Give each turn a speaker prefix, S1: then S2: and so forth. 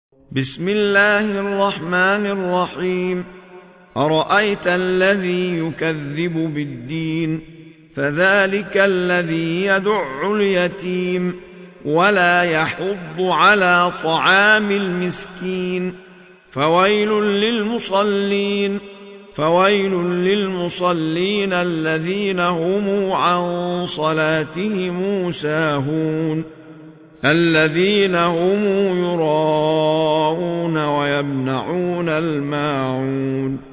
S1: بسم الله الرحمن الرحيم. أرأيت الذي يكذب بالدين فذلك الذي يدع اليتيم ولا يحض على طعام المسكين فويل للمصلين الذين هم عن صلاتهم ساهون الذين هم يراءون ويمنعون الماعون